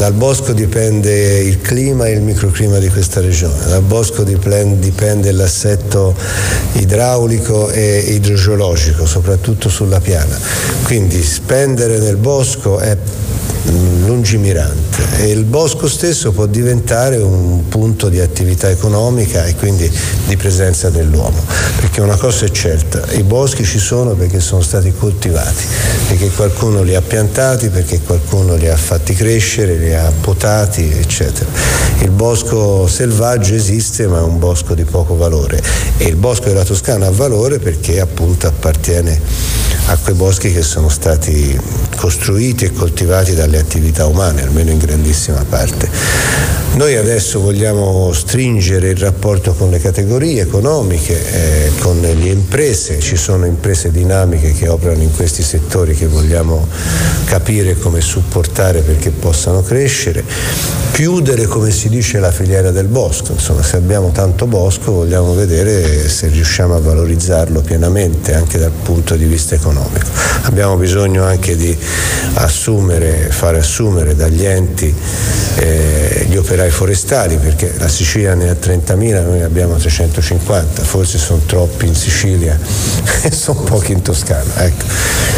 Dal bosco dipende il clima e il microclima di questa regione, dal bosco dipende l'assetto idraulico e idrogeologico, soprattutto sulla piana. Quindi spendere nel bosco è lungimirante e il bosco stesso può diventare un punto di attività economica e quindi di presenza dell'uomo, perché una cosa è certa: i boschi ci sono perché sono stati coltivati, perché qualcuno li ha piantati, perché qualcuno li ha fatti crescere, li ha potati, eccetera. Il bosco selvaggio esiste, ma è un bosco di poco valore, e il bosco della Toscana ha valore perché appunto appartiene a quei boschi che sono stati costruiti e coltivati dalle attività umane, almeno in grandissima parte. Noi adesso vogliamo stringere il rapporto con le categorie economiche, con le imprese. Ci sono imprese dinamiche che operano in questi settori che vogliamo capire come supportare perché possano crescere, chiudere, come si dice, la filiera del bosco. Insomma, se abbiamo tanto bosco vogliamo vedere se riusciamo a valorizzarlo pienamente anche dal punto di vista economico. Abbiamo bisogno anche di fare assumere dagli enti gli operai forestali, perché la Sicilia ne ha 30.000, noi ne abbiamo 350, forse sono troppi in Sicilia e sono pochi in Toscana, ecco.